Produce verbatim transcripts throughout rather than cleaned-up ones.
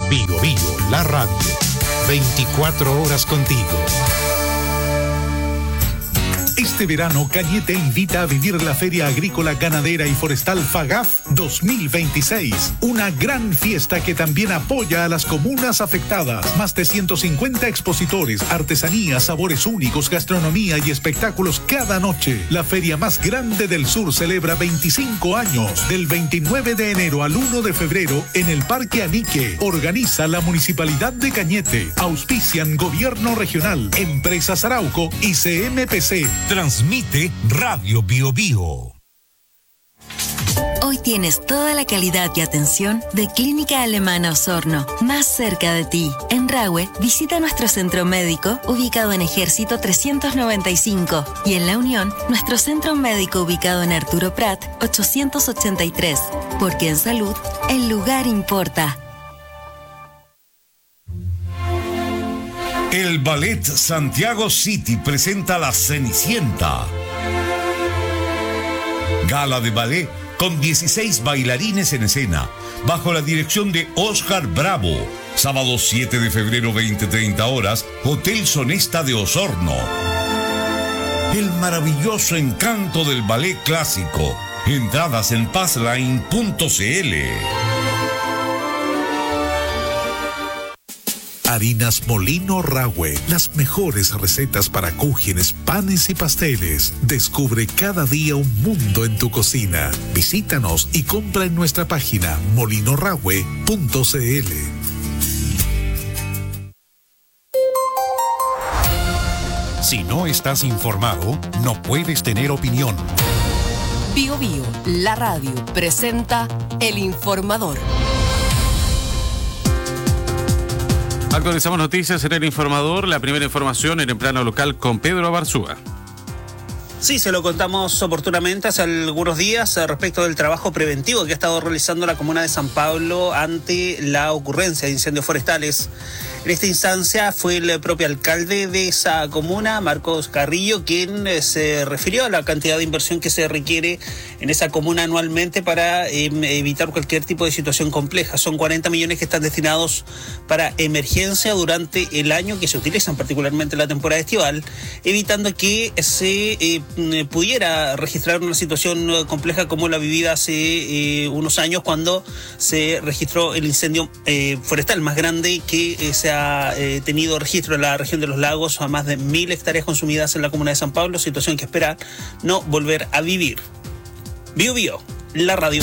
Bio Bio, la radio. veinticuatro horas contigo. Este verano, Cañete invita a vivir la Feria Agrícola, Ganadera y Forestal FAGAF dos mil veintiséis. Una gran fiesta que también apoya a las comunas afectadas. Más de ciento cincuenta expositores, artesanías, sabores únicos, gastronomía y espectáculos cada noche. La feria más grande del sur celebra veinticinco años. Del veintinueve de enero al uno de febrero en el Parque Anique. Organiza la Municipalidad de Cañete. Auspician Gobierno Regional, Empresas Arauco y C M P C. Transmite Radio Bio Bio. Hoy tienes toda la calidad y atención de Clínica Alemana Osorno, más cerca de ti. En Rahue, visita nuestro centro médico ubicado en Ejército trescientos noventa y cinco y en La Unión, nuestro centro médico ubicado en Arturo Prat ochocientos ochenta y tres, porque en salud el lugar importa. El Ballet Santiago City presenta La Cenicienta. Gala de ballet con dieciséis bailarines en escena, bajo la dirección de Oscar Bravo. Sábado siete de febrero, veinte treinta horas, Hotel Sonesta de Osorno. El maravilloso encanto del ballet clásico. Entradas en passline punto c l. Harinas Molino Rahue, las mejores recetas para cúgenes, panes y pasteles. Descubre cada día un mundo en tu cocina. Visítanos y compra en nuestra página molino rahue punto c l. Si no estás informado, no puedes tener opinión. Bio Bio, la radio, presenta El Informador. Actualizamos noticias en El Informador. La primera información en el plano local con Pedro Barzúa. Sí, se lo contamos oportunamente hace algunos días respecto del trabajo preventivo que ha estado realizando la comuna de San Pablo ante la ocurrencia de incendios forestales. En esta instancia fue el propio alcalde de esa comuna, Marcos Carrillo, quien se refirió a la cantidad de inversión que se requiere en esa comuna anualmente para eh, evitar cualquier tipo de situación compleja. Son cuarenta millones que están destinados para emergencia durante el año, que se utilizan particularmente en la temporada estival, evitando que se eh, pudiera registrar una situación compleja como la vivida hace eh, unos años, cuando se registró el incendio eh, forestal más grande que eh, se ha eh, tenido registro en la región de los lagos, a más de mil hectáreas consumidas en la comuna de San Pablo, situación que espera no volver a vivir. Bio Bio, la radio.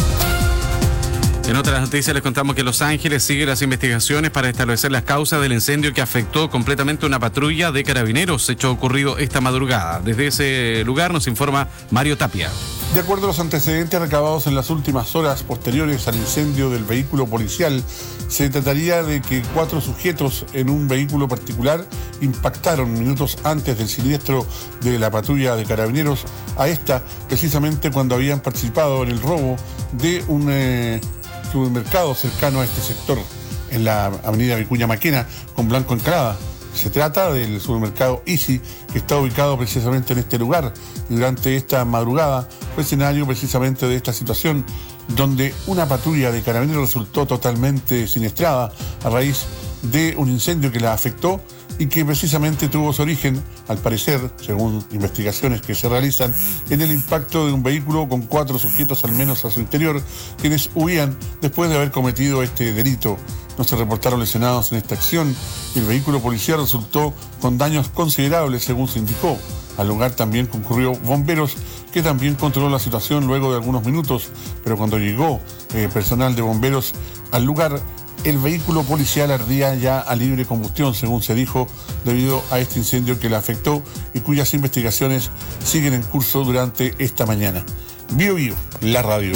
En otras noticias les contamos que Los Ángeles sigue las investigaciones para establecer las causas del incendio que afectó completamente una patrulla de carabineros, hecho ocurrido esta madrugada. Desde ese lugar nos informa Mario Tapia. De acuerdo a los antecedentes recabados en las últimas horas posteriores al incendio del vehículo policial, se trataría de que cuatro sujetos en un vehículo particular impactaron minutos antes del siniestro de la patrulla de carabineros a esta, precisamente cuando habían participado en el robo de un eh, supermercado cercano a este sector, en la avenida Vicuña Maquena, con Blanco Encalada. Se trata del supermercado Easy, que está ubicado precisamente en este lugar, y durante esta madrugada fue escenario precisamente de esta situación, donde una patrulla de carabineros resultó totalmente siniestrada a raíz de un incendio que la afectó y que precisamente tuvo su origen, al parecer, según investigaciones que se realizan, en el impacto de un vehículo con cuatro sujetos al menos a su interior, quienes huían después de haber cometido este delito. No se reportaron lesionados en esta acción. El vehículo policial resultó con daños considerables, según se indicó. Al lugar también concurrió bomberos, que también controló la situación luego de algunos minutos, pero cuando llegó eh, personal de bomberos al lugar, el vehículo policial ardía ya a libre combustión, según se dijo, debido a este incendio que le afectó y cuyas investigaciones siguen en curso durante esta mañana. Bio Bio, la radio.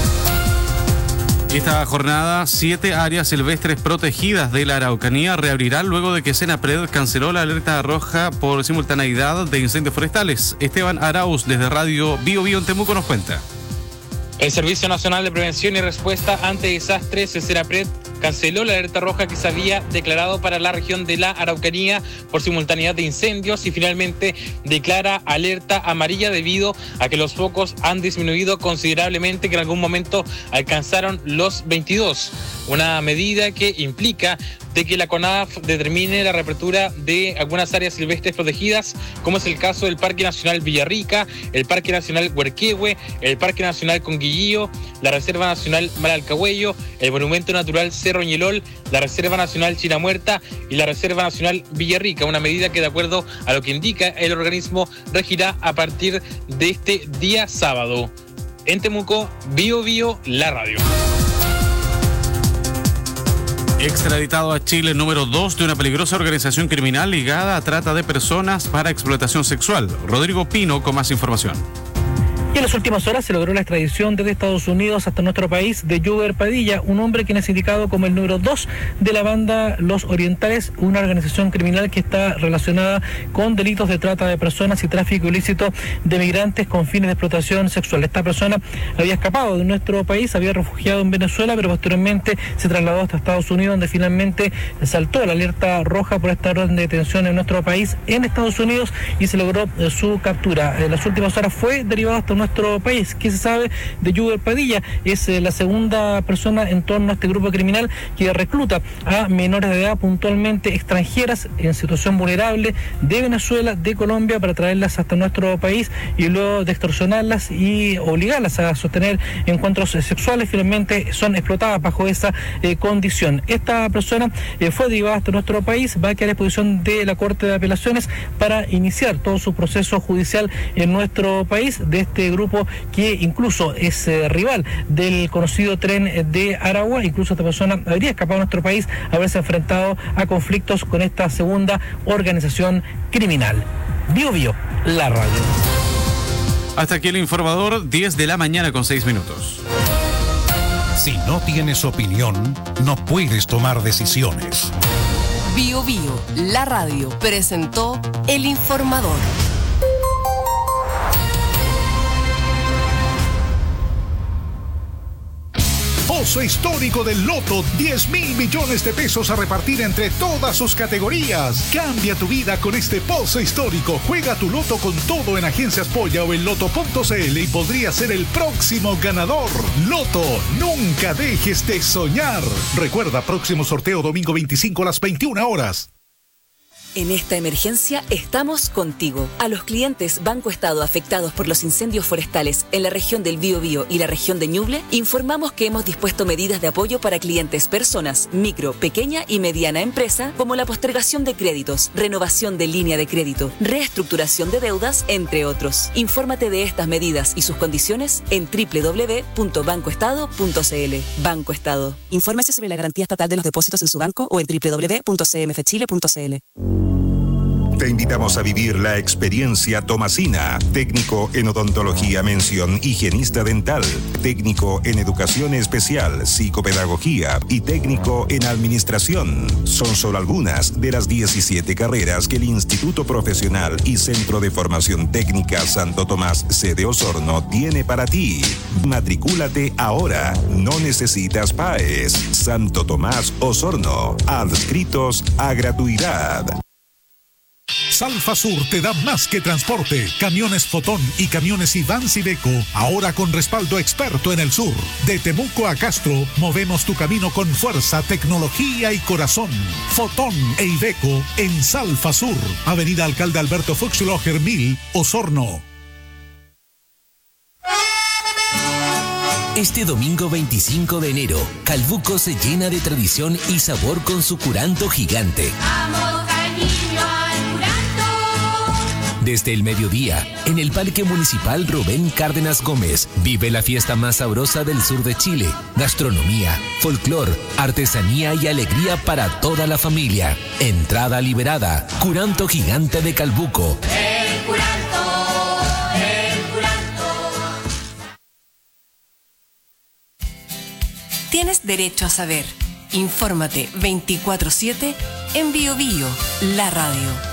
Esta jornada, siete áreas silvestres protegidas de la Araucanía reabrirán luego de que Senapred canceló la alerta roja por simultaneidad de incendios forestales. Esteban Arauz, desde Radio Bio Bio en Temuco, nos cuenta. El Servicio Nacional de Prevención y Respuesta ante Desastres, el Senapred, canceló la alerta roja que se había declarado para la región de la Araucanía por simultaneidad de incendios y finalmente declara alerta amarilla debido a que los focos han disminuido considerablemente, que en algún momento alcanzaron los veintidós. Una medida que implica de que la CONAF determine la reapertura de algunas áreas silvestres protegidas, como es el caso del Parque Nacional Villarrica, el Parque Nacional Huerquehue, el Parque Nacional Conguillío, la Reserva Nacional Maralcahuello, el Monumento Natural Cerro Ñelol, la Reserva Nacional China Muerta y la Reserva Nacional Villarrica, una medida que, de acuerdo a lo que indica el organismo, regirá a partir de este día sábado. En Temuco, Bio Bio, la radio. Extraditado a Chile número dos de una peligrosa organización criminal ligada a trata de personas para explotación sexual. Rodrigo Pino con más información. Y en las últimas horas se logró la extradición desde Estados Unidos hasta nuestro país de Juber Padilla, un hombre quien es indicado como el número dos de la banda Los Orientales, una organización criminal que está relacionada con delitos de trata de personas y tráfico ilícito de migrantes con fines de explotación sexual. Esta persona había escapado de nuestro país, había refugiado en Venezuela, pero posteriormente se trasladó hasta Estados Unidos, donde finalmente saltó la alerta roja por esta orden de detención en nuestro país, en Estados Unidos, y se logró eh, su captura. En las últimas horas fue derivado hasta nuestro país. ¿Qué se sabe de Juber Padilla? Es eh, la segunda persona en torno a este grupo criminal que recluta a menores de edad, puntualmente extranjeras en situación vulnerable, de Venezuela, de Colombia, para traerlas hasta nuestro país y luego de extorsionarlas y obligarlas a sostener encuentros sexuales. Finalmente son explotadas bajo esa eh, condición. Esta persona eh, fue derivada hasta nuestro país, va a quedar a disposición de la Corte de Apelaciones para iniciar todo su proceso judicial en nuestro país, de este grupo que incluso es eh, rival del conocido Tren de Aragua. Incluso esta persona habría escapado a nuestro país, haberse enfrentado a conflictos con esta segunda organización criminal. Bio Bio, la radio. Hasta aquí el informador, diez de la mañana con seis minutos. Si no tienes opinión, no puedes tomar decisiones. Bio Bio, la radio, presentó El Informador. Pozo histórico del Loto, diez mil millones de pesos a repartir entre todas sus categorías. Cambia tu vida con este pozo histórico. Juega tu Loto con todo en Agencias Polla o en loto punto cl y podría ser el próximo ganador. Loto, nunca dejes de soñar. Recuerda, próximo sorteo domingo veinticinco a las veintiuna horas. En esta emergencia estamos contigo. A los clientes Banco Estado afectados por los incendios forestales en la región del Biobío y la región de Ñuble, informamos que hemos dispuesto medidas de apoyo para clientes personas, micro, pequeña y mediana empresa, como la postergación de créditos, renovación de línea de crédito, reestructuración de deudas, entre otros. Infórmate de estas medidas y sus condiciones en doble u doble u doble u punto banco estado punto cl. Banco Estado. Infórmese sobre la garantía estatal de los depósitos en su banco o en doble u doble u doble u punto c m f chile punto c l. Te invitamos a vivir la experiencia Tomasina, técnico en odontología, mención higienista dental, técnico en educación especial, psicopedagogía y técnico en administración. Son solo algunas de las diecisiete carreras que el Instituto Profesional y Centro de Formación Técnica Santo Tomás, sede Osorno, tiene para ti. Matricúlate ahora, no necesitas P A E S. Santo Tomás Osorno, adscritos a gratuidad. Salfa Sur te da más que transporte. Camiones Fotón y camiones Ivans Iveco, ahora con respaldo experto en el sur. De Temuco a Castro, movemos tu camino con fuerza, tecnología y corazón. Fotón e Iveco en Salfa Sur, Avenida Alcalde Alberto Fuchsloger mil, Osorno. Este domingo veinticinco de enero, Calbuco se llena de tradición y sabor con su curanto gigante. ¡Vamos al niño al curanto! Desde el mediodía, en el Parque Municipal Rubén Cárdenas Gómez, vive la fiesta más sabrosa del sur de Chile. Gastronomía, folclor, artesanía y alegría para toda la familia. Entrada liberada. Curanto gigante de Calbuco. El curanto, el curanto. Tienes derecho a saber. Infórmate veinticuatro siete en Bio Bio, la radio.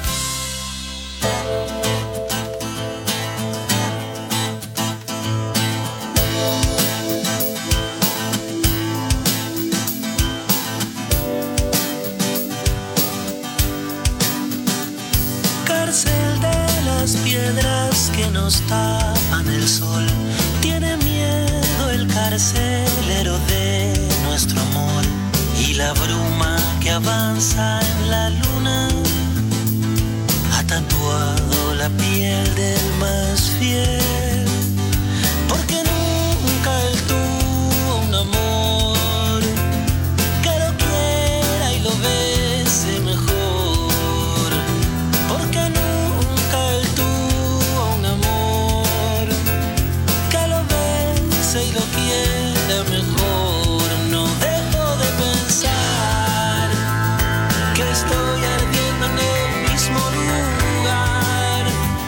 las piedras que nos tapan el sol. Tiene miedo el carcelero de nuestro amor y la bruma que avanza en la luna ha tatuado la piel del más fiel, porque nunca él tuvo un amor que lo quiera y lo bese mejor, porque nunca él tuvo un amor que lo bese y lo quiera mejor. No dejo de pensar que estoy ardiendo en el mismo lugar,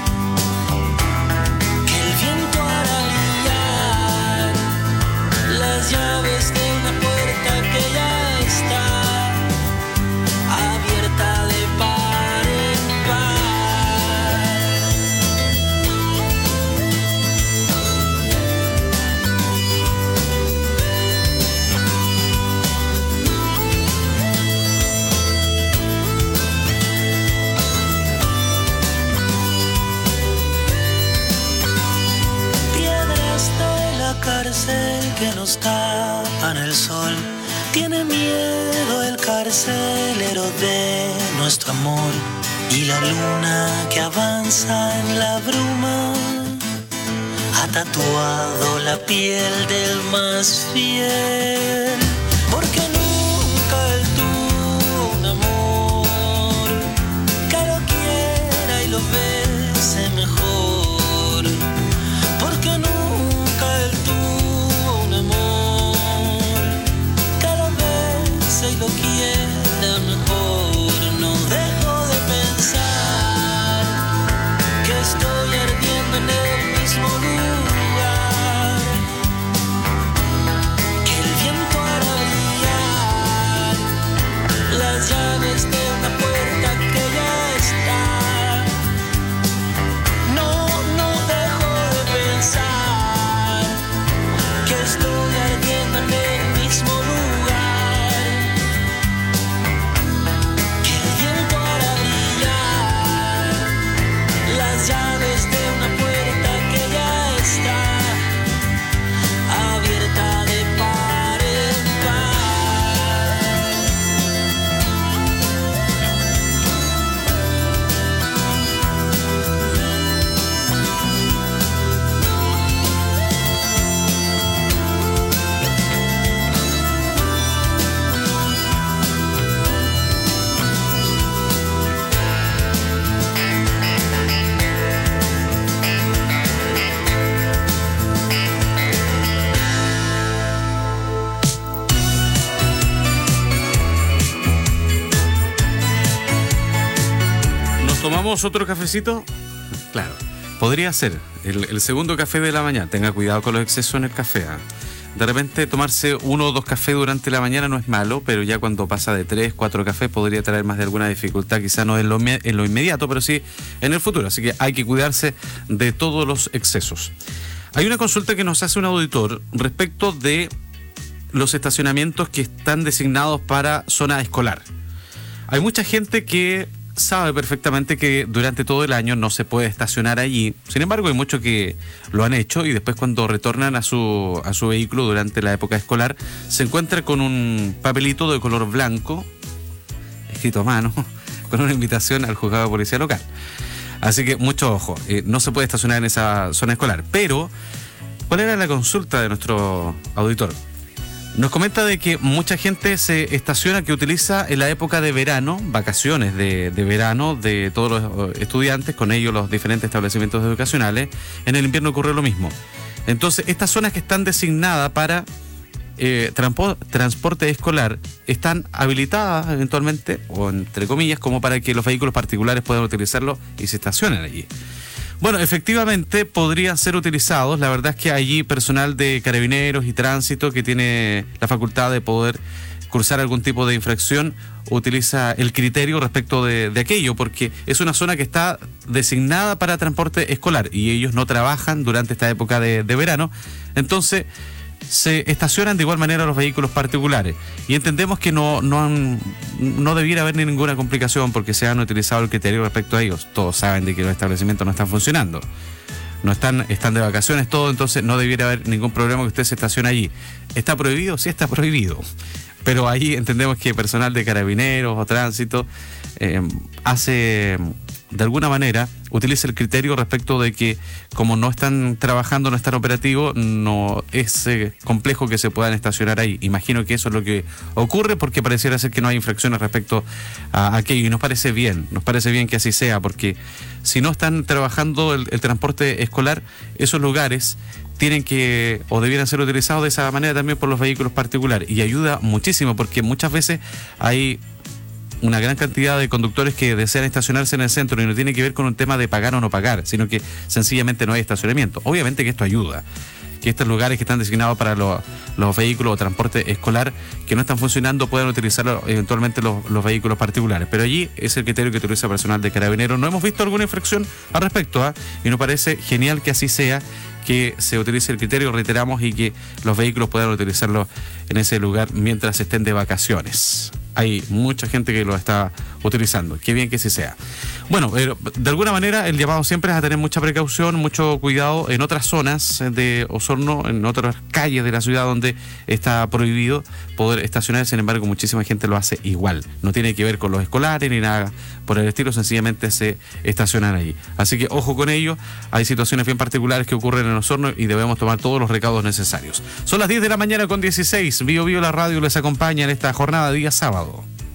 que el viento hará brillar las llaves de una puerta que ya está abierta de par en par. Piedras de la cárcel que nos tapan el sol. Tiene miedo el carcelero de nuestro amor y la luna que avanza en la bruma ha tatuado la piel del más fiel, porque nunca él tuvo un amor que lo quiera y lo bese mejor, porque nunca él tuvo un amor que lo bese y lo quiera mejor. No dejo de pensar que estoy ardiendo en el mismo lugar, que el viento hará brillar las llaves de una puerta que ya está. No, no dejo de pensar que estoy ardiendo en el mismo lugar, que el viento hará brillar las llaves de una puerta que ya está abierta de par en par. ¿Nos tomamos otro cafecito? Claro, podría ser el, el segundo café de la mañana. Tenga cuidado con los excesos en el café. ¿ah? De repente tomarse uno o dos cafés durante la mañana no es malo, pero ya cuando pasa de tres, cuatro cafés podría traer más de alguna dificultad, quizá no en lo, en lo inmediato, pero sí en el futuro. Así que hay que cuidarse de todos los excesos. Hay una consulta que nos hace un auditor respecto de los estacionamientos que están designados para zona escolar. Hay mucha gente que sabe perfectamente que durante todo el año no se puede estacionar allí. Sin embargo, hay muchos que lo han hecho y después cuando retornan a su, a su vehículo durante la época escolar se encuentra con un papelito de color blanco escrito a mano con una invitación al juzgado de policía local. Así que mucho ojo, eh, no se puede estacionar en esa zona escolar. Pero, ¿cuál era la consulta de nuestro auditor? Nos comenta de que mucha gente se estaciona, que utiliza en la época de verano, vacaciones de, de verano de todos los estudiantes, con ellos los diferentes establecimientos educacionales. En el invierno ocurre lo mismo. Entonces, estas zonas que están designadas para eh, trampo, transporte escolar están habilitadas eventualmente, o entre comillas, como para que los vehículos particulares puedan utilizarlo y se estacionen allí. Bueno, efectivamente podrían ser utilizados. La verdad es que allí personal de carabineros y tránsito que tiene la facultad de poder cursar algún tipo de infracción utiliza el criterio respecto de, de aquello, porque es una zona que está designada para transporte escolar y ellos no trabajan durante esta época de, de verano. Entonces, se estacionan de igual manera los vehículos particulares. Y entendemos que no, no, han, no debiera haber ninguna complicación porque se han utilizado el criterio respecto a ellos. Todos saben de que los establecimientos no están funcionando. No están, están de vacaciones, todo, entonces no debiera haber ningún problema que usted se estacione allí. ¿Está prohibido? Sí está prohibido. Pero ahí entendemos que personal de carabineros o tránsito eh, hace, de alguna manera, utiliza el criterio respecto de que como no están trabajando, no están operativos, no es eh, complejo que se puedan estacionar ahí. Imagino que eso es lo que ocurre porque pareciera ser que no hay infracciones respecto a aquello y nos parece bien, nos parece bien que así sea porque si no están trabajando el, el transporte escolar, esos lugares tienen que o debieran ser utilizados de esa manera también por los vehículos particulares y ayuda muchísimo porque muchas veces hay una gran cantidad de conductores que desean estacionarse en el centro y no tiene que ver con un tema de pagar o no pagar, sino que sencillamente no hay estacionamiento. Obviamente que esto ayuda, que estos lugares que están designados para los, los vehículos o transporte escolar que no están funcionando puedan utilizarlo eventualmente los, los vehículos particulares. Pero allí es el criterio que utiliza personal de carabineros. No hemos visto alguna infracción al respecto, ¿eh? Y nos parece genial que así sea, que se utilice el criterio, reiteramos, y que los vehículos puedan utilizarlo en ese lugar mientras estén de vacaciones. Hay mucha gente que lo está utilizando. Qué bien que sí sea. Bueno, pero de alguna manera el llamado siempre es a tener mucha precaución, mucho cuidado en otras zonas de Osorno, en otras calles de la ciudad donde está prohibido poder estacionar. Sin embargo, muchísima gente lo hace igual. No tiene que ver con los escolares ni nada por el estilo, sencillamente se estacionan allí. Así que ojo con ello. Hay situaciones bien particulares que ocurren en Osorno y debemos tomar todos los recaudos necesarios. Son las diez de la mañana con dieciséis. Bio Bio la radio les acompaña en esta jornada día sábado.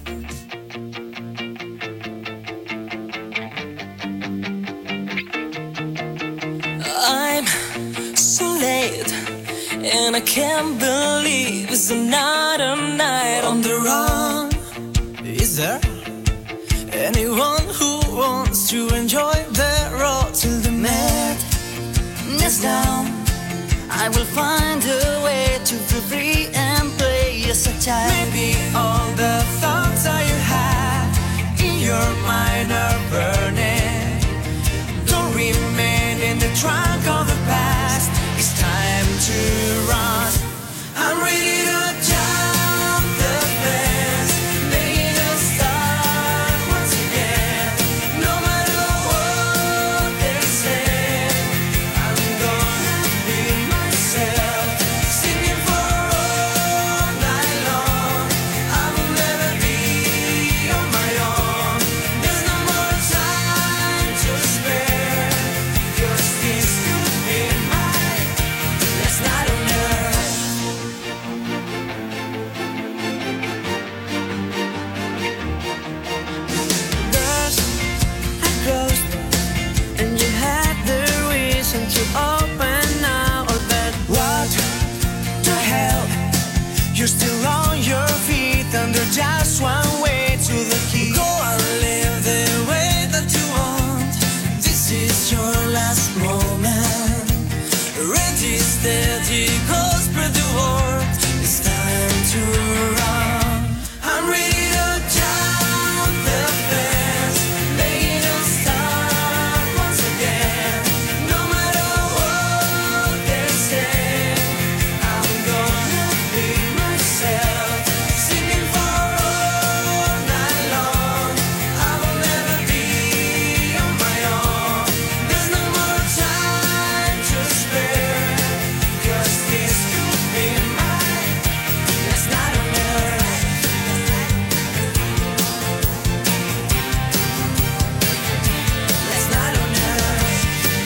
I'm so late and I can't believe it's another night on the run. Is there anyone who wants to enjoy the road till the madness down? I will find a way to feel free and play as a child. Maybe all the thoughts that you had in your mind are burning. Don't remain in the trunk of the past. It's time to run. I'm ready to jump the fence, make it start once again. No matter what they say, I'm gonna be myself, singing for all night long. I will never be on my own. There's no more time to spare, 'cause this could be my last night on earth. Doors are closed, and you had the reason to open now. Or that what the hell? You're still on your feet, and there's just one way to the key. Go and live the way that you want. This is your last moment. Ready, steady, go spread the word. It's time to run. I'm ready to jump the fence, make it start once again. No matter what they say, I'm gonna be myself, singing for all night long. I will never be on my own. There's no more time to spare, 'cause this could be my last night on earth. Last night on earth.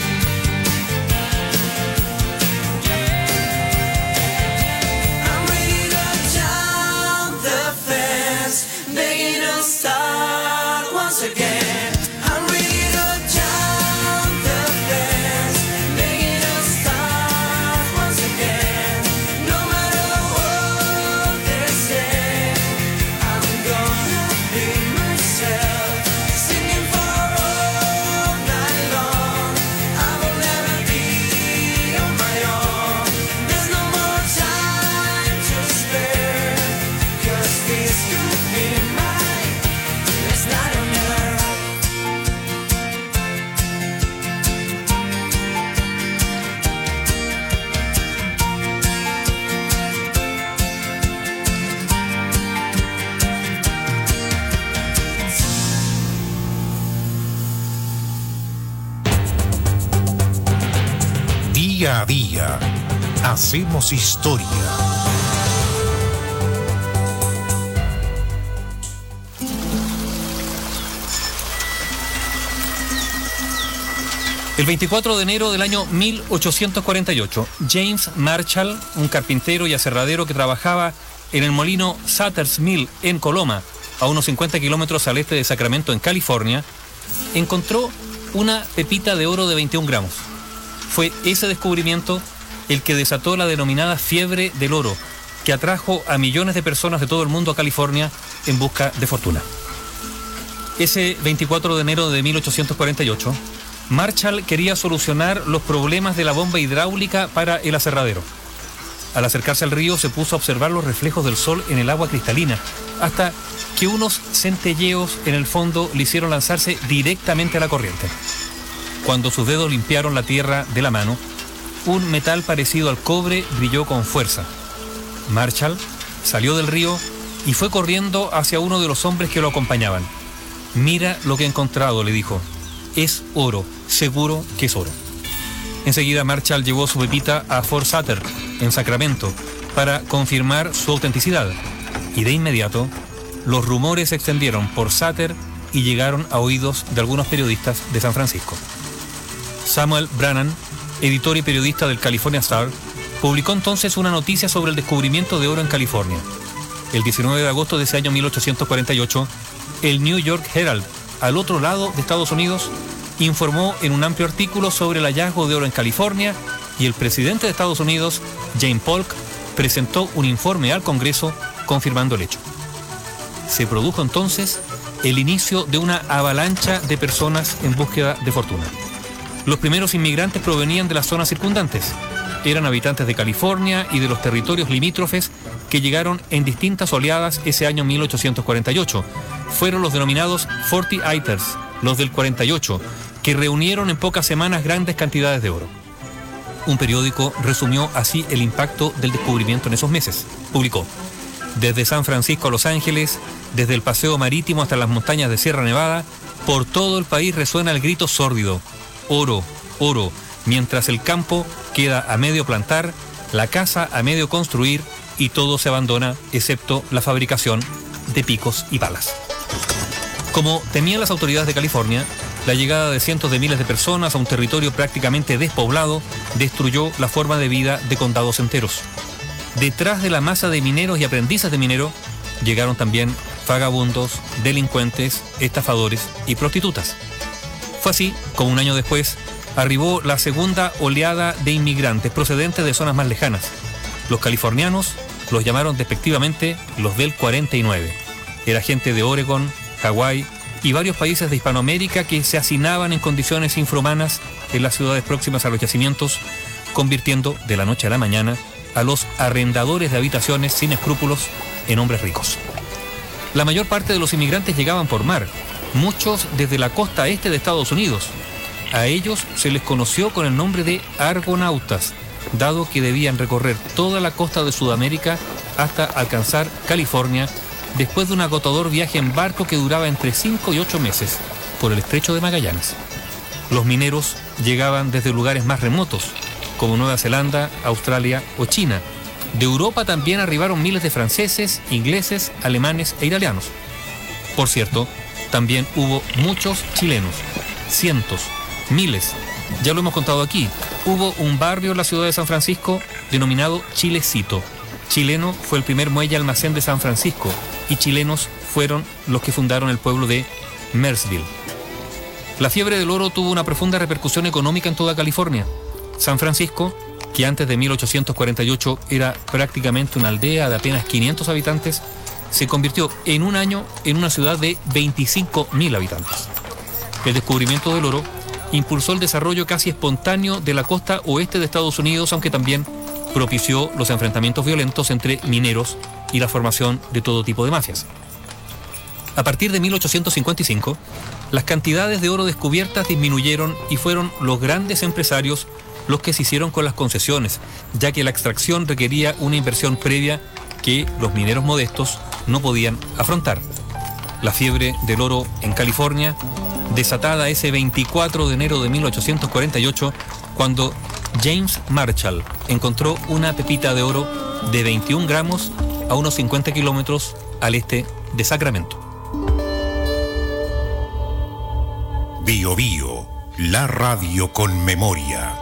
I'm ready to jump the fence, begging to start once again. I'm ready to jump the fence, begging to start once again. No matter what they say, I'm gonna be myself, singing for all night long. I will never be on my own. There's no more time to spare, 'cause this could be my Día a día hacemos historia. El veinticuatro de enero del año mil ochocientos cuarenta y ocho, James Marshall, un carpintero y aserradero que trabajaba en el molino Sutter's Mill en Coloma, a unos cincuenta kilómetros al este de Sacramento, en California, encontró una pepita de oro de veintiún gramos. Fue ese descubrimiento el que desató la denominada fiebre del oro, que atrajo a millones de personas de todo el mundo a California en busca de fortuna. Ese veinticuatro de enero de mil ochocientos cuarenta y ocho, Marshall quería solucionar los problemas de la bomba hidráulica para el aserradero. Al acercarse al río se puso a observar los reflejos del sol en el agua cristalina, hasta que unos centelleos en el fondo le hicieron lanzarse directamente a la corriente. Cuando sus dedos limpiaron la tierra de la mano, un metal parecido al cobre brilló con fuerza. Marshall salió del río y fue corriendo hacia uno de los hombres que lo acompañaban. «Mira lo que he encontrado», le dijo. «Es oro, seguro que es oro». Enseguida Marshall llevó su pepita a Fort Sutter, en Sacramento, para confirmar su autenticidad. Y de inmediato, los rumores se extendieron por Sutter y llegaron a oídos de algunos periodistas de San Francisco. Samuel Brannan, editor y periodista del California Star, publicó entonces una noticia sobre el descubrimiento de oro en California. El diecinueve de agosto de ese año mil ochocientos cuarenta y ocho, el New York Herald, al otro lado de Estados Unidos, informó en un amplio artículo sobre el hallazgo de oro en California, y el presidente de Estados Unidos, James Polk, presentó un informe al Congreso confirmando el hecho. Se produjo entonces el inicio de una avalancha de personas en búsqueda de fortuna. Los primeros inmigrantes provenían de las zonas circundantes. Eran habitantes de California y de los territorios limítrofes que llegaron en distintas oleadas ese año mil ochocientos cuarenta y ocho. Fueron los denominados forty-eighters, los del cuarenta y ocho, que reunieron en pocas semanas grandes cantidades de oro. Un periódico resumió así el impacto del descubrimiento en esos meses. Publicó: desde San Francisco a Los Ángeles, desde el paseo marítimo hasta las montañas de Sierra Nevada, por todo el país resuena el grito sórdido: oro, oro, mientras el campo queda a medio plantar, la casa a medio construir y todo se abandona excepto la fabricación de picos y palas. Como temían las autoridades de California, la llegada de cientos de miles de personas a un territorio prácticamente despoblado destruyó la forma de vida de condados enteros. Detrás de la masa de mineros y aprendices de minero llegaron también vagabundos, delincuentes, estafadores y prostitutas. Fue así como un año después arribó la segunda oleada de inmigrantes procedentes de zonas más lejanas. Los californianos los llamaron despectivamente los del cuarenta y nueve. Era gente de Oregon, Hawái y varios países de Hispanoamérica que se hacinaban en condiciones infrahumanas en las ciudades próximas a los yacimientos, convirtiendo de la noche a la mañana a los arrendadores de habitaciones sin escrúpulos en hombres ricos. La mayor parte de los inmigrantes llegaban por mar, muchos desde la costa este de Estados Unidos. A ellos se les conoció con el nombre de argonautas, dado que debían recorrer toda la costa de Sudamérica hasta alcanzar California, después de un agotador viaje en barco que duraba entre cinco y ocho meses por el estrecho de Magallanes. Los mineros llegaban desde lugares más remotos, como Nueva Zelanda, Australia o China. De Europa también arribaron miles de franceses, ingleses, alemanes e italianos. Por cierto, también hubo muchos chilenos, cientos, miles. Ya lo hemos contado aquí, hubo un barrio en la ciudad de San Francisco denominado Chilecito. Chileno fue el primer muelle almacén de San Francisco y chilenos fueron los que fundaron el pueblo de Mersville. La fiebre del oro tuvo una profunda repercusión económica en toda California. San Francisco, que antes de mil ochocientos cuarenta y ocho era prácticamente una aldea de apenas quinientos habitantes, se convirtió en un año en una ciudad de veinticinco mil habitantes. El descubrimiento del oro impulsó el desarrollo casi espontáneo de la costa oeste de Estados Unidos, aunque también propició los enfrentamientos violentos entre mineros y la formación de todo tipo de mafias. A partir de mil ochocientos cincuenta y cinco, las cantidades de oro descubiertas disminuyeron y fueron los grandes empresarios los que se hicieron con las concesiones, ya que la extracción requería una inversión previa que los mineros modestos no podían afrontar. La fiebre del oro en California, desatada ese veinticuatro de enero de mil ochocientos cuarenta y ocho, cuando James Marshall encontró una pepita de oro de veintiún gramos a unos cincuenta kilómetros al este de Sacramento. Bio Bio, la radio con memoria.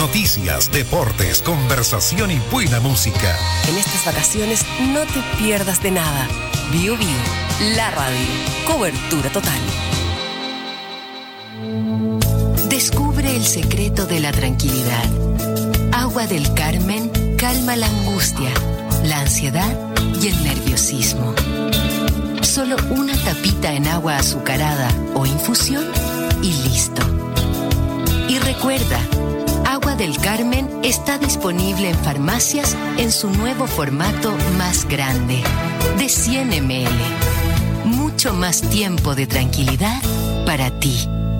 Noticias, deportes, conversación y buena música. En estas vacaciones no te pierdas de nada. Bio Bio, la radio. Cobertura total. Descubre el secreto de la tranquilidad. Agua del Carmen calma la angustia, la ansiedad y el nerviosismo. Solo una tapita en agua azucarada o infusión y listo. Y recuerda, Agua del Carmen está disponible en farmacias en su nuevo formato más grande, de cien mililitros. Mucho más tiempo de tranquilidad para ti.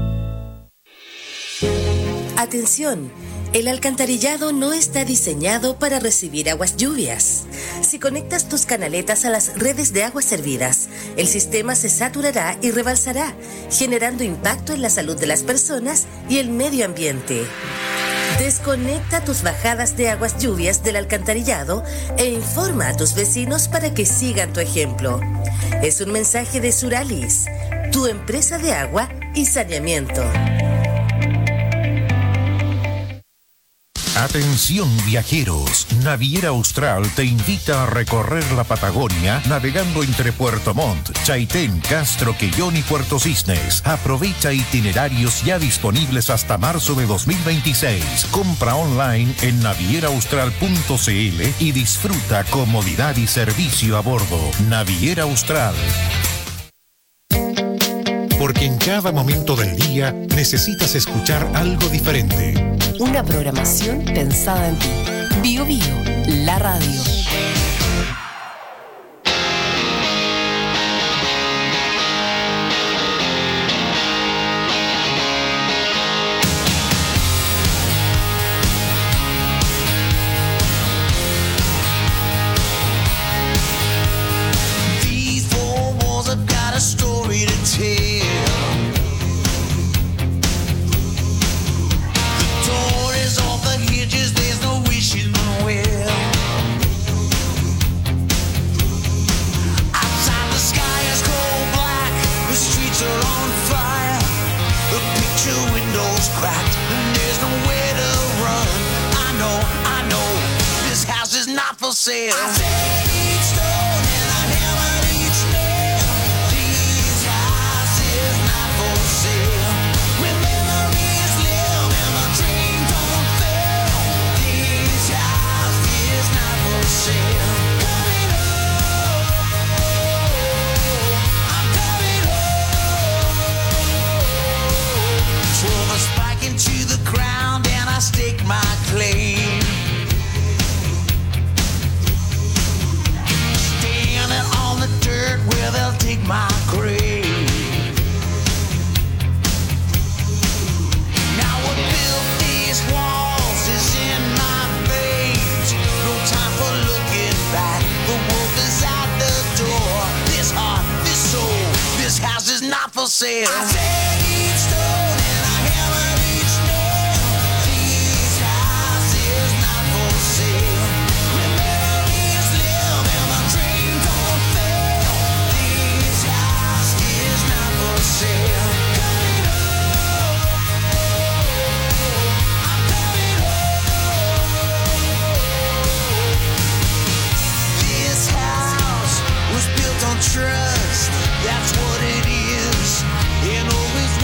Atención, el alcantarillado no está diseñado para recibir aguas lluvias. Si conectas tus canaletas a las redes de aguas servidas, el sistema se saturará y rebalsará, generando impacto en la salud de las personas y el medio ambiente. Desconecta tus bajadas de aguas lluvias del alcantarillado e informa a tus vecinos para que sigan tu ejemplo. Es un mensaje de Suralis, tu empresa de agua y saneamiento. Atención viajeros, Naviera Austral te invita a recorrer la Patagonia navegando entre Puerto Montt, Chaitén, Castro, Quellón y Puerto Cisnes. Aprovecha itinerarios ya disponibles hasta marzo de dos mil veintiséis. Compra online en naviera austral punto c l y disfruta comodidad y servicio a bordo. Naviera Austral. Porque en cada momento del día necesitas escuchar algo diferente. Una programación pensada en ti. Bio Bio, la radio. These four walls have got a story to tell. Cracked and there's nowhere to run. I know, I know, this house is not for sale. I said each stone and I hammered each nail. This house is not for sale. Where memories live and my dreams don't fail. This house is not for sale. Coming home, I'm coming home. Drove a spike into the ground and I stake my claim. Standing on the dirt where they'll dig my grave. Now what built these walls is in my veins. No time for looking back. The wolf is out the door. This heart, this soul, this house is not for sale. I said each stone and I hammered each nail. This house is not for sale. Where memories live and my dreams don't fail. This house is not for sale. Coming home, I'm coming home. This house was built on trust. That's what it is. And always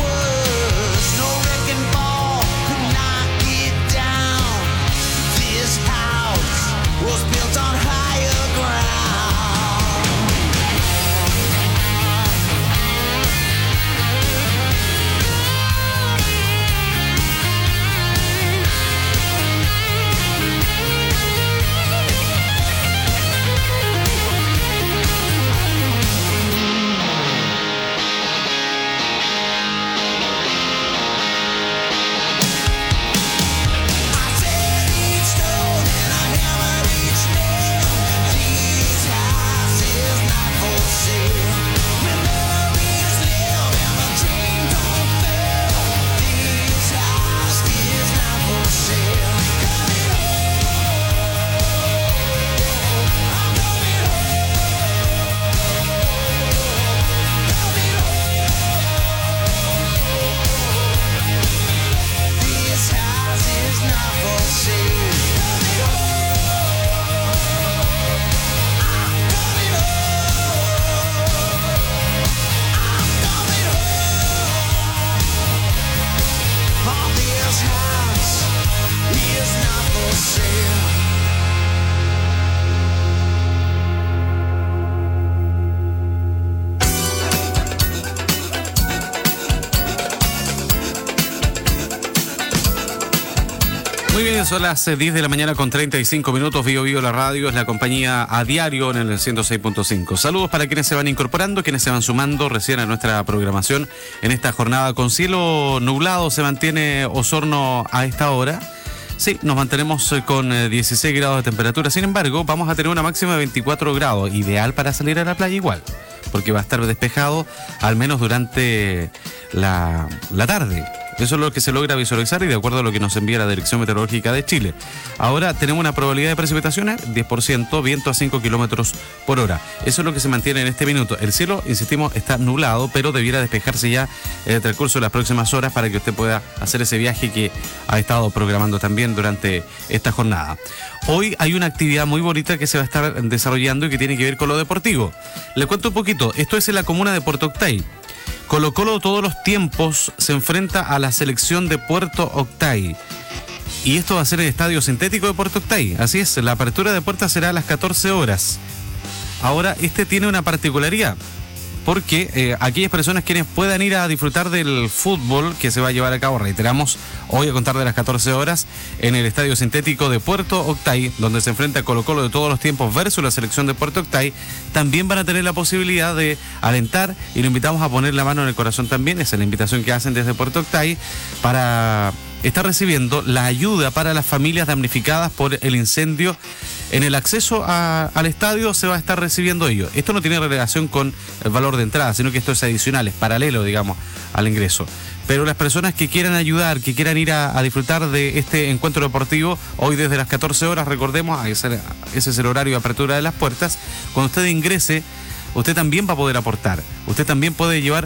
Muy bien, son las diez de la mañana con treinta y cinco minutos. Bio Bio, la radio, es la compañía a diario en el ciento seis punto cinco. Saludos para quienes se van incorporando, quienes se van sumando recién a nuestra programación en esta jornada con cielo nublado. Se mantiene Osorno a esta hora. Sí, nos mantenemos con dieciséis grados de temperatura. Sin embargo, vamos a tener una máxima de veinticuatro grados, ideal para salir a la playa igual, porque va a estar despejado al menos durante la, la tarde. Eso es lo que se logra visualizar y de acuerdo a lo que nos envía la Dirección Meteorológica de Chile. Ahora tenemos una probabilidad de precipitaciones, diez por ciento, viento a cinco kilómetros por hora. Eso es lo que se mantiene en este minuto. El cielo, insistimos, está nublado, pero debiera despejarse ya en el transcurso de las próximas horas para que usted pueda hacer ese viaje que ha estado programando también durante esta jornada. Hoy hay una actividad muy bonita que se va a estar desarrollando y que tiene que ver con lo deportivo. Le cuento un poquito. Esto es en la comuna de Puerto Octay. Colo Colo todos los tiempos se enfrenta a la selección de Puerto Octay. Y esto va a ser el Estadio Sintético de Puerto Octay. Así es, la apertura de puertas será a las catorce horas. Ahora, este tiene una particularidad, porque eh, aquellas personas quienes puedan ir a disfrutar del fútbol que se va a llevar a cabo, reiteramos, hoy a contar de las catorce horas, en el Estadio Sintético de Puerto Octay, donde se enfrenta Colo Colo de todos los tiempos versus la selección de Puerto Octay, también van a tener la posibilidad de alentar, y lo invitamos a poner la mano en el corazón también. Esa es la invitación que hacen desde Puerto Octay para estar recibiendo la ayuda para las familias damnificadas por el incendio. En el acceso a, al estadio se va a estar recibiendo ello. Esto no tiene relación con el valor de entrada, sino que esto es adicional, es paralelo, digamos, al ingreso. Pero las personas que quieran ayudar, que quieran ir a, a disfrutar de este encuentro deportivo, hoy desde las catorce horas, recordemos, ese, ese es el horario de apertura de las puertas. Cuando usted ingrese, usted también va a poder aportar. Usted también puede llevar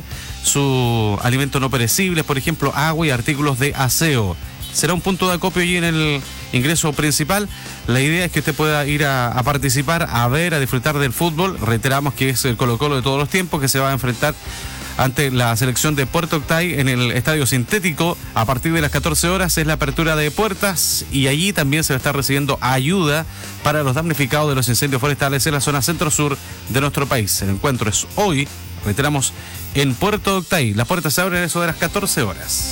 su alimento no perecibles, por ejemplo, agua y artículos de aseo. Será un punto de acopio allí en el ingreso principal. La idea es que usted pueda ir a, a participar, a ver, a disfrutar del fútbol. Reiteramos que es el Colo Colo de todos los tiempos que se va a enfrentar ante la selección de Puerto Octay en el Estadio Sintético. A partir de las catorce horas es la apertura de puertas y allí también se va a estar recibiendo ayuda para los damnificados de los incendios forestales en la zona centro-sur de nuestro país. El encuentro es hoy, reiteramos, en Puerto Octay. Las puertas se abren a eso de las catorce horas.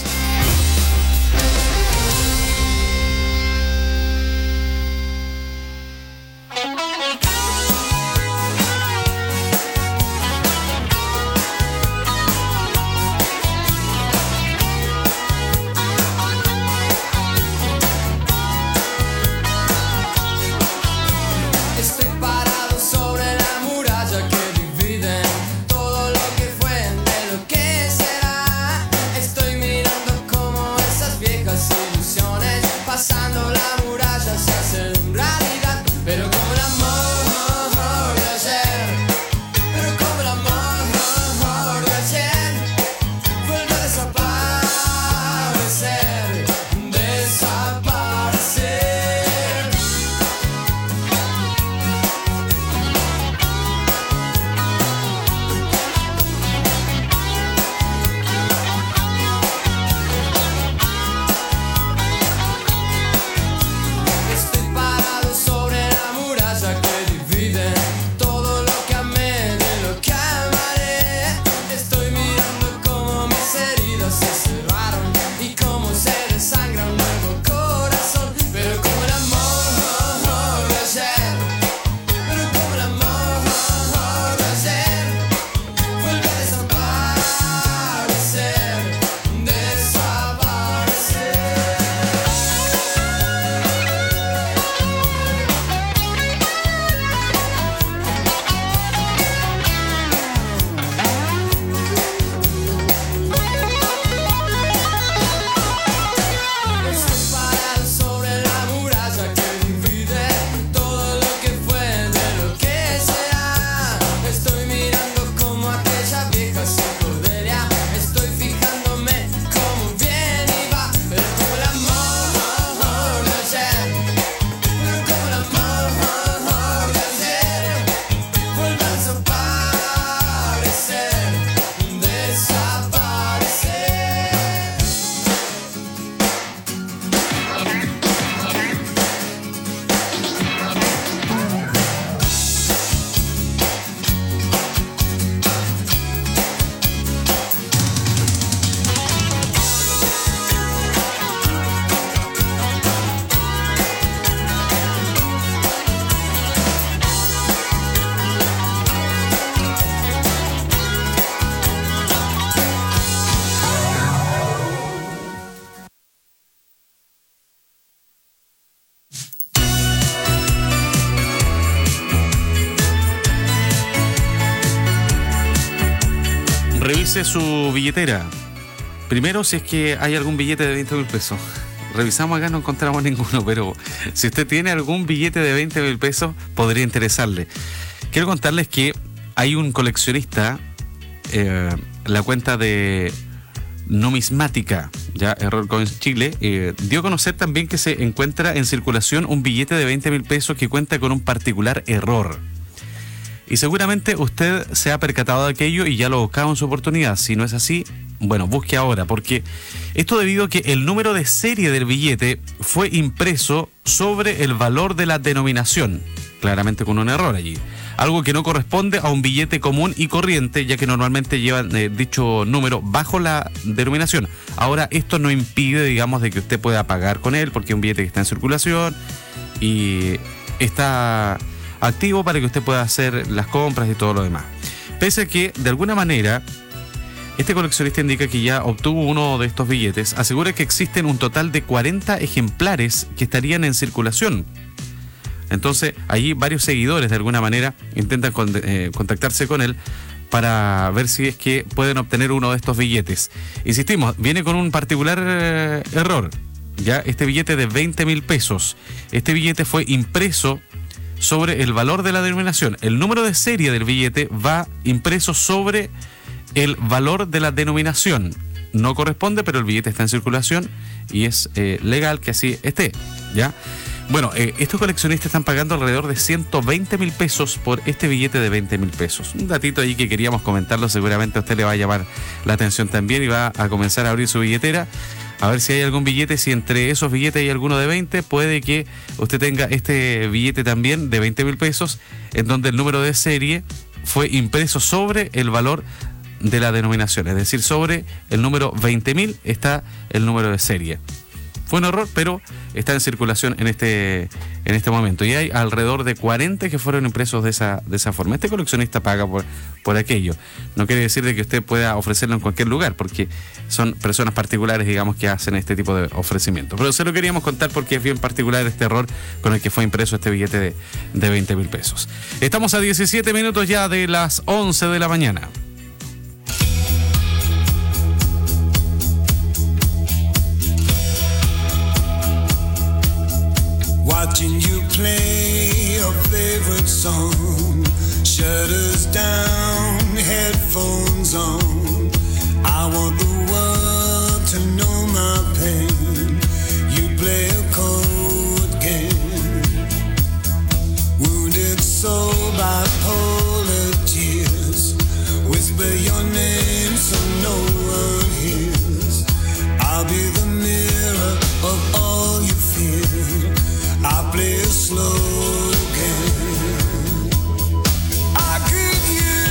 Revise su billetera. Primero, si es que hay algún billete de veinte mil pesos. Revisamos acá, no encontramos ninguno, pero si usted tiene algún billete de veinte mil pesos, podría interesarle. Quiero contarles que hay un coleccionista, eh, la cuenta de Numismática, ya Error Coins Chile, eh, dio a conocer también que se encuentra en circulación un billete de veinte mil pesos que cuenta con un particular error. Y seguramente usted se ha percatado de aquello y ya lo buscaba en su oportunidad. Si no es así, bueno, busque ahora, porque esto debido a que el número de serie del billete fue impreso sobre el valor de la denominación, claramente con un error allí. Algo que no corresponde a un billete común y corriente, ya que normalmente llevan eh, dicho número bajo la denominación. Ahora, esto no impide, digamos, de que usted pueda pagar con él, porque es un billete que está en circulación y está activo para que usted pueda hacer las compras y todo lo demás. Pese a que, de alguna manera, este coleccionista indica que ya obtuvo uno de estos billetes, asegura que existen un total de cuarenta ejemplares que estarían en circulación. Entonces, allí varios seguidores, de alguna manera, intentan con, eh, contactarse con él para ver si es que pueden obtener uno de estos billetes. Insistimos, viene con un particular eh, error. Ya este billete de veinte mil pesos. Este billete fue impreso sobre el valor de la denominación. El número de serie del billete va impreso sobre el valor de la denominación. No corresponde, pero el billete está en circulación y es eh, legal que así esté, ¿ya? Bueno, eh, estos coleccionistas están pagando alrededor de ciento veinte mil pesos por este billete de veinte mil pesos. Un datito ahí que queríamos comentarlo, seguramente a usted le va a llamar la atención también y va a comenzar a abrir su billetera, a ver si hay algún billete, si entre esos billetes hay alguno de veinte, puede que usted tenga este billete también de veinte mil pesos, en donde el número de serie fue impreso sobre el valor de la denominación, es decir, sobre el número veinte mil está el número de serie. Fue un error, pero está en circulación en este en este momento. Y hay alrededor de cuarenta que fueron impresos de esa de esa forma. Este coleccionista paga por, por aquello. No quiere decir de que usted pueda ofrecerlo en cualquier lugar, porque son personas particulares, digamos, que hacen este tipo de ofrecimientos. Pero se lo queríamos contar porque es bien particular este error con el que fue impreso este billete de, de veinte mil pesos. Estamos a diecisiete minutos ya de las once de la mañana. Watching you play your favorite song, shutters down, headphones on. I want the world to know my pain. You play a cold game. Wounded soul, bipolar tears. Whisper your name so no one hears. I'll be the mirror of all you fear. I play a slow game. I could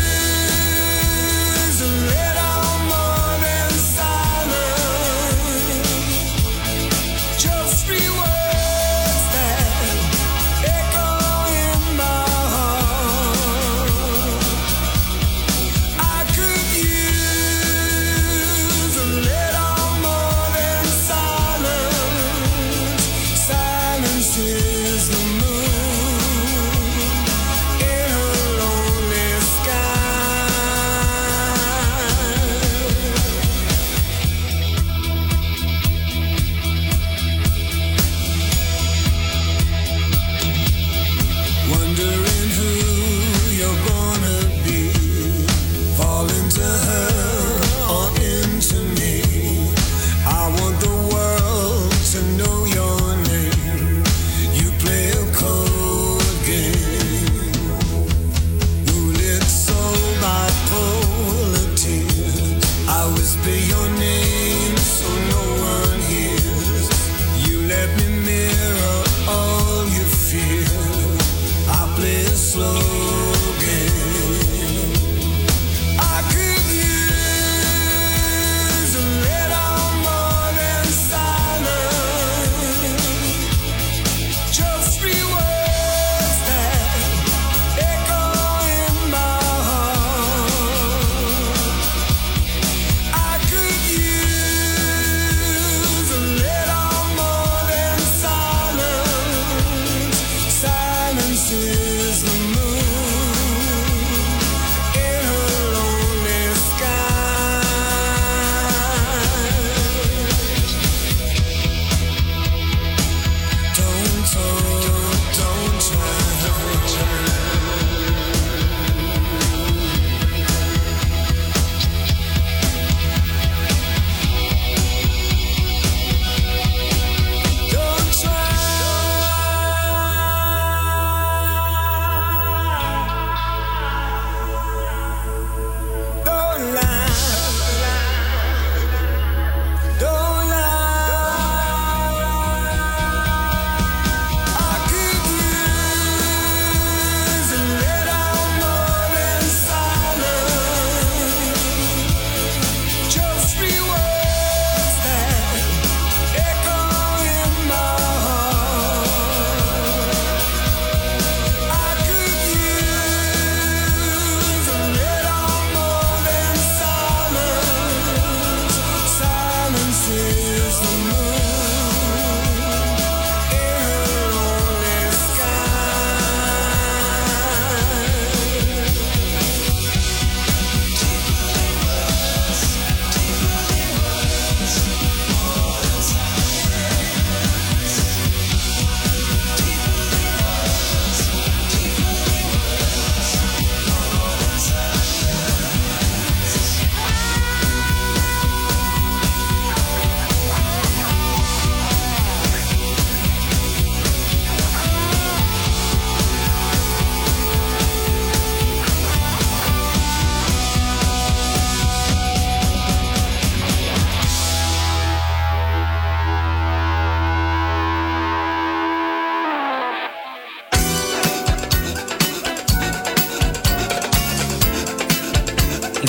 use a little more than silence. Just three words that echo in my heart. I could use a little more than silence. Silence is the moon.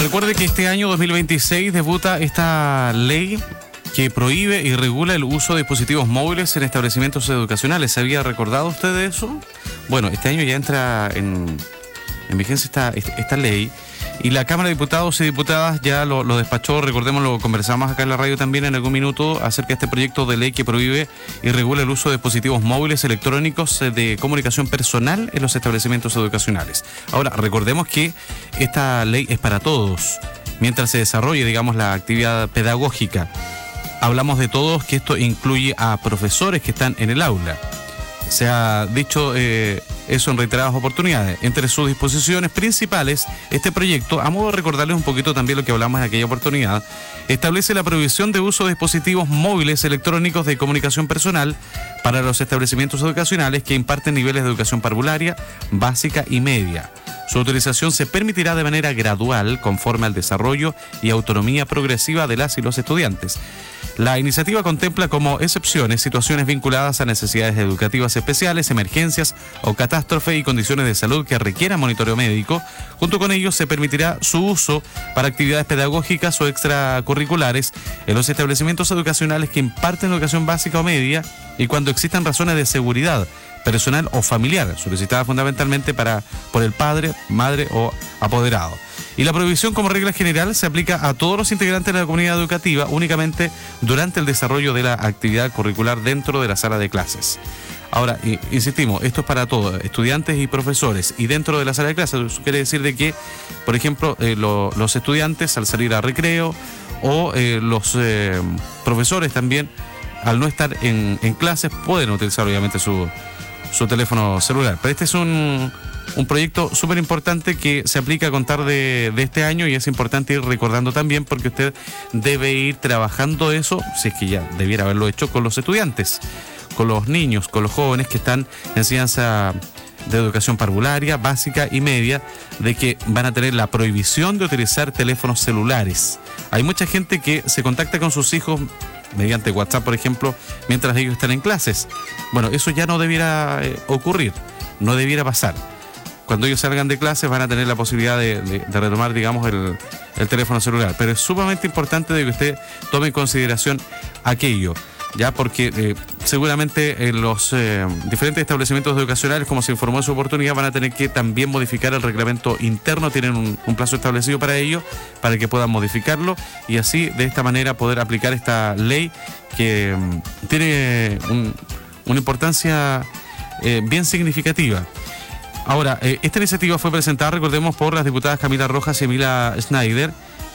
Recuerde que este año dos mil veintiséis debuta esta ley que prohíbe y regula el uso de dispositivos móviles en establecimientos educacionales. ¿Se había recordado usted de eso? Bueno, este año ya entra en, en vigencia esta, esta ley y la Cámara de Diputados y Diputadas ya lo, lo despachó. Recordemos, lo conversamos acá en la radio también en algún minuto acerca de este proyecto de ley que prohíbe y regula el uso de dispositivos móviles electrónicos de comunicación personal en los establecimientos educacionales. Ahora, recordemos que esta ley es para todos. Mientras se desarrolle, digamos, la actividad pedagógica, hablamos de todos, que esto incluye a profesores que están en el aula. Se ha dicho eh, eso en reiteradas oportunidades. Entre sus disposiciones principales, este proyecto, a modo de recordarles un poquito también lo que hablamos en aquella oportunidad, establece la prohibición de uso de dispositivos móviles electrónicos de comunicación personal para los establecimientos educacionales que imparten niveles de educación parvularia, básica y media. Su utilización se permitirá de manera gradual conforme al desarrollo y autonomía progresiva de las y los estudiantes. La iniciativa contempla como excepciones situaciones vinculadas a necesidades educativas especiales, emergencias o catástrofe y condiciones de salud que requieran monitoreo médico. Junto con ello, se permitirá su uso para actividades pedagógicas o extracurriculares en los establecimientos educacionales que imparten educación básica o media y cuando existan razones de seguridad personal o familiar, solicitada fundamentalmente para, por el padre, madre o apoderado. Y la prohibición como regla general se aplica a todos los integrantes de la comunidad educativa únicamente durante el desarrollo de la actividad curricular dentro de la sala de clases. Ahora, insistimos, esto es para todos, estudiantes y profesores, y dentro de la sala de clases. Eso quiere decir de que, por ejemplo, eh, lo, los estudiantes al salir a recreo o eh, los eh, profesores también, al no estar en, en clases, pueden utilizar obviamente su su teléfono celular. Pero este es un, un proyecto súper importante que se aplica a contar de, de este año y es importante ir recordando también porque usted debe ir trabajando eso, si es que ya debiera haberlo hecho, con los estudiantes, con los niños, con los jóvenes que están en enseñanza de educación parvularia, básica y media, de que van a tener la prohibición de utilizar teléfonos celulares. Hay mucha gente que se contacta con sus hijos mediante WhatsApp, por ejemplo, mientras ellos están en clases. Bueno, eso ya no debiera eh, ocurrir, no debiera pasar. Cuando ellos salgan de clases van a tener la posibilidad de, de, de retomar, digamos, el, el teléfono celular. Pero es sumamente importante de que usted tome en consideración aquello, ya porque eh, seguramente en los eh, diferentes establecimientos educacionales, como se informó en su oportunidad, van a tener que también modificar el reglamento interno. Tienen un, un plazo establecido para ello, para que puedan modificarlo y así de esta manera poder aplicar esta ley que um, tiene un, una importancia eh, bien significativa. Ahora, eh, esta iniciativa fue presentada, recordemos, por las diputadas Camila Rojas y Emilia Schneider,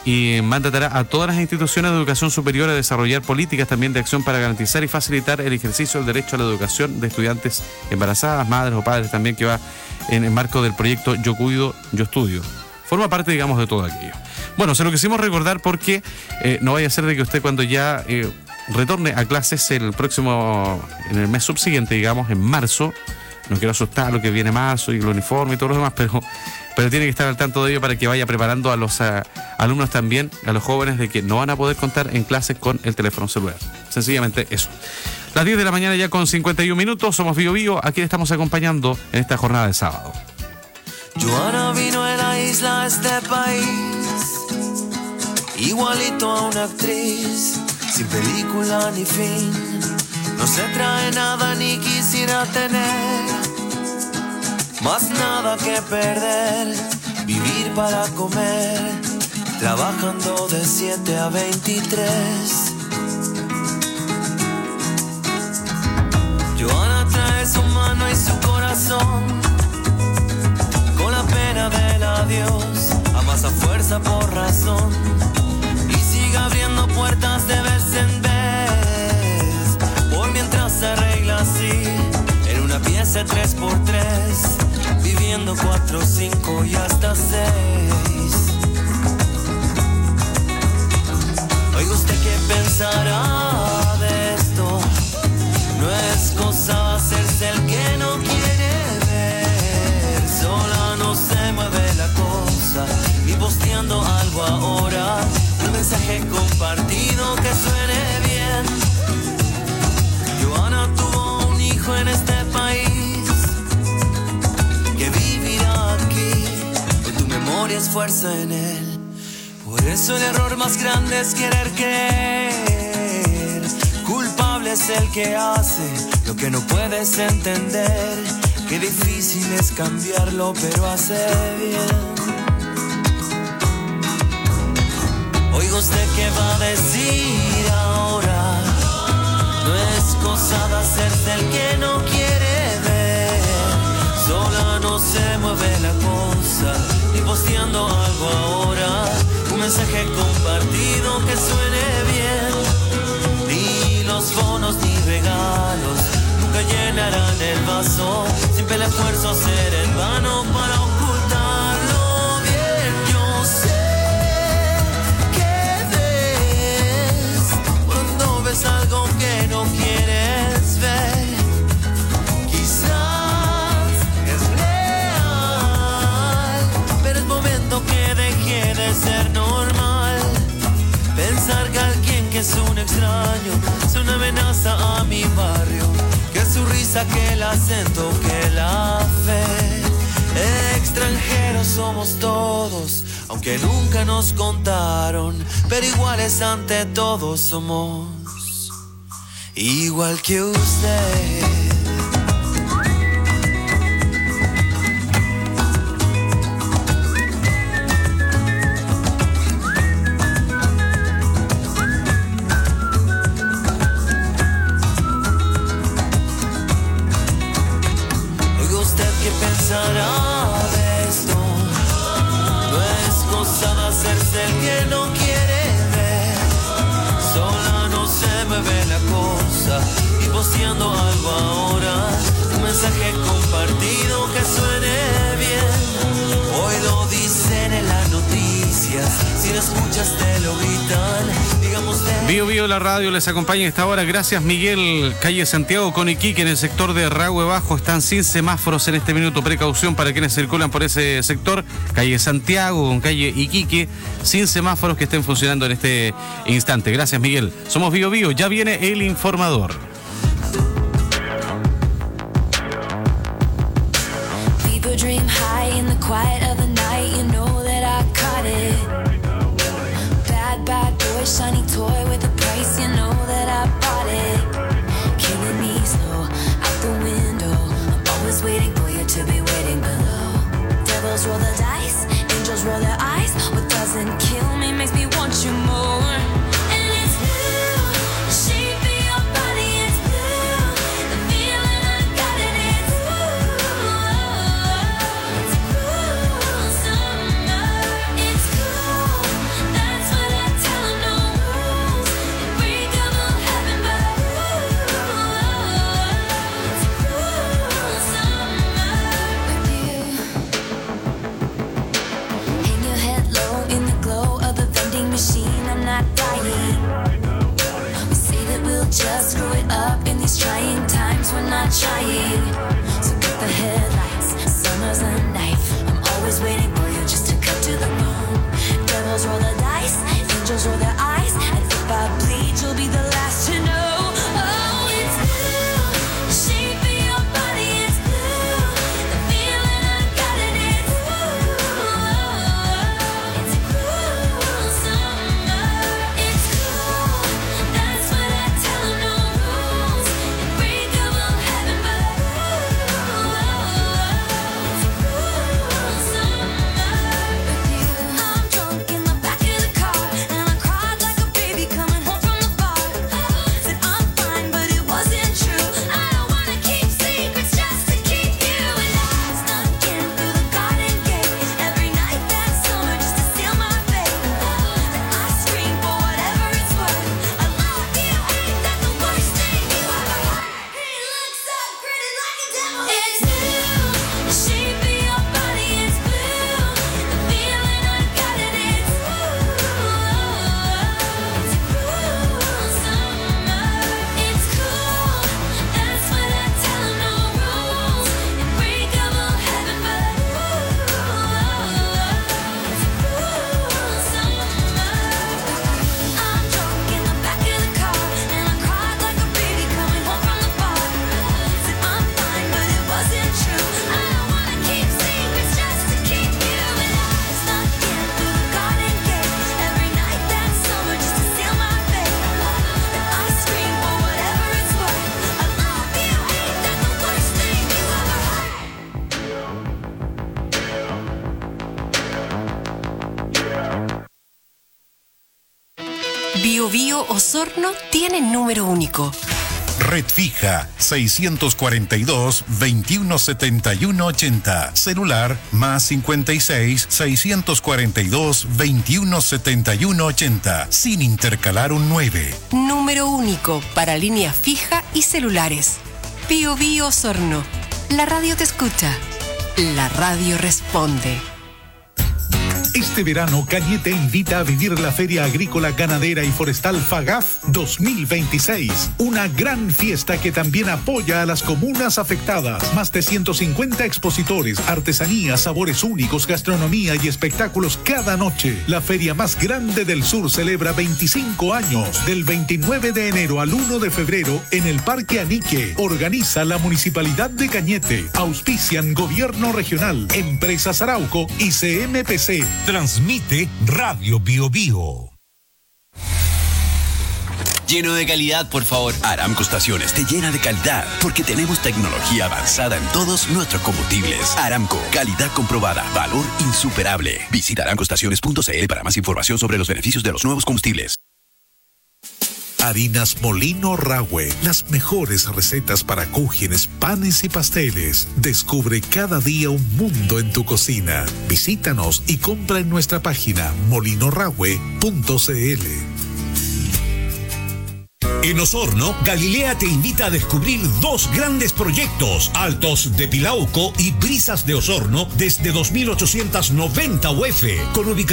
y mandatará a todas las instituciones de educación superior a desarrollar políticas también de acción para garantizar y facilitar el ejercicio del derecho a la educación de estudiantes embarazadas, madres o padres también, que va en el marco del proyecto Yo Cuido, Yo Estudio. Forma parte, digamos, de todo aquello. Bueno, se lo quisimos recordar porque eh, no vaya a ser de que usted cuando ya eh, retorne a clases el próximo, en el mes subsiguiente, digamos, en marzo, no quiero asustar lo que viene marzo y el uniforme y todo lo demás, pero, pero tiene que estar al tanto de ello para que vaya preparando a los a, alumnos también, a los jóvenes, de que no van a poder contar en clases con el teléfono celular. Sencillamente eso. Las diez de la mañana ya con cincuenta y un minutos, somos Bio Bio, aquí le estamos acompañando en esta jornada de sábado. Joana vino de la isla a este país, igualito a una actriz, sin película ni fin. No se trae nada ni quisiera tener, más nada que perder. Vivir para comer, trabajando de siete a veintitrés. Joana trae su mano y su corazón, con la pena del adiós, amasa fuerza por razón, y sigue abriendo puertas de vez en vez. Por mientras se arregla así, en una pieza tres por tres, viviendo cuatro, cinco y hasta seis. Oiga, ¿usted qué pensará de esto? No es cosa hacerse el que no quiere ver, sola no se mueve la cosa, y posteando algo ahora, un mensaje compartido que suene bien. Joana tuvo un hijo en este país, que vivirá aquí, con tu memoria es fuerza en él. Por eso el error más grande es querer creer. Culpable es el que hace lo que no puedes entender. Qué difícil es cambiarlo, pero hace bien. Oiga usted qué va a decir ahora. No es cosa de hacerse el que no quiere ver. Sola no se mueve la cosa, ni posteando algo ahora. Un mensaje compartido que suene bien. Ni los bonos ni regalos nunca llenarán el vaso. Siempre el esfuerzo será en vano para ocultarlo bien. Yo sé que ves cuando ves algo que no quieres ver. Quizás es real, pero es momento que deje de ser normal. Pensar que alguien que es un extraño es una amenaza a mi barrio. Que su risa, que el acento, que la fe. Extranjeros somos todos, aunque nunca nos contaron. Pero iguales ante todo somos, igual que usted. Pensará de esto. No es cosa de hacerse el que no quiere ver. Sola no se mueve la cosa, y posteando algo ahora. Un mensaje compartido que suene bien. Hoy lo dicen en las noticias, si lo escuchas te lo gritan. Digamos de... Bio Bio la radio les acompaña a esta hora. Gracias, Miguel. Calle Santiago con Iquique, en el sector de Rahue Bajo, están sin semáforos en este minuto. Precaución para quienes circulan por ese sector. Calle Santiago con calle Iquique, sin semáforos que estén funcionando en este instante. Gracias, Miguel. Somos Bio Bio. Ya viene el informador. People dream high in the quiet of the night. You know that I caught it. Bad, bad boy, shiny toy with a price. You know that I bought it. Killing me slow out the window. I'm always waiting for you to be waiting below. Devils roll the dice, angels roll their eyes. What doesn't kill me makes me want you more. And it's blue, the shape of your body. It's blue, the feeling I got it. It's blue, it's cool summer. It's cool, that's what I tell 'em. No rules, unbreakable heaven, but it's cool summer with you. Hang your head low in the glow of the vending machine. I'm not dying. We say that we'll just screw it up in these trying times. We're not trying. So cut the headlights. Summer's a knife. I'm always waiting for you just to cut to the bone. Devils roll the dice. Angels roll their eyes. And if I bleed, you'll be the last to know. Oh, it's blue, the shape of your body. It's blue, the feeling I got it. It's blue, it's cool summer. It's cool, that's what I tell 'em. No rules, unbreakable heaven, but it's cool summer with you. I'm drunk in the back of the car, and I cried like a baby coming home from the bar. Said I'm fine, but it wasn't true. I don't wanna keep secrets just to keep you. And I snuck in through the garden gate every night that summer just to seal my fate. Then I scream for whatever it's worth. I love you, ain't that the worst thing you ever heard? He looks so pretty like a devil. It's blue, the shape of your body. It's blue, the feeling I got it. It's blue, it's cool summer. It's cool, that's what I tell 'em. No rules, unbreakable heaven, but it's cool summer. I'm drunk in the back of the car, and I cried like a baby coming home from the bar. Said I'm fine, but it Bio Bio Osorno tiene número único. Red fija seiscientos cuarenta y dos, veintiuno setenta y uno ochenta. Celular más cincuenta y seis, seiscientos cuarenta y dos, veintiuno setenta y uno ochenta. Sin intercalar un nueve. Número único para línea fija y celulares. Bio Bio Osorno. La radio te escucha. La radio responde. Este verano, Cañete invita a vivir la Feria Agrícola, Ganadera y Forestal FAGAF dos mil veintiséis. Una gran fiesta que también apoya a las comunas afectadas. Más de ciento cincuenta expositores, artesanías, sabores únicos, gastronomía y espectáculos cada noche. La feria más grande del sur celebra veinticinco años. Del veintinueve de enero al uno de febrero en el Parque Anique. Organiza la Municipalidad de Cañete. Auspician Gobierno Regional, Empresas Arauco y C M P C. Transmite Radio Bio Bio. Lleno de calidad, por favor. Aramco Estaciones te llena de calidad porque tenemos tecnología avanzada en todos nuestros combustibles. Aramco, calidad comprobada, valor insuperable. Visita aramco estaciones punto c l para más información sobre los beneficios de los nuevos combustibles. Harinas Molino Rahue, las mejores recetas para cúgenes, panes y pasteles. Descubre cada día un mundo en tu cocina. Visítanos y compra en nuestra página molino rahue punto c l. En Osorno, Galilea te invita a descubrir dos grandes proyectos, Altos de Pilauco y Brisas de Osorno, desde dos mil ochocientos noventa U F, con ubicación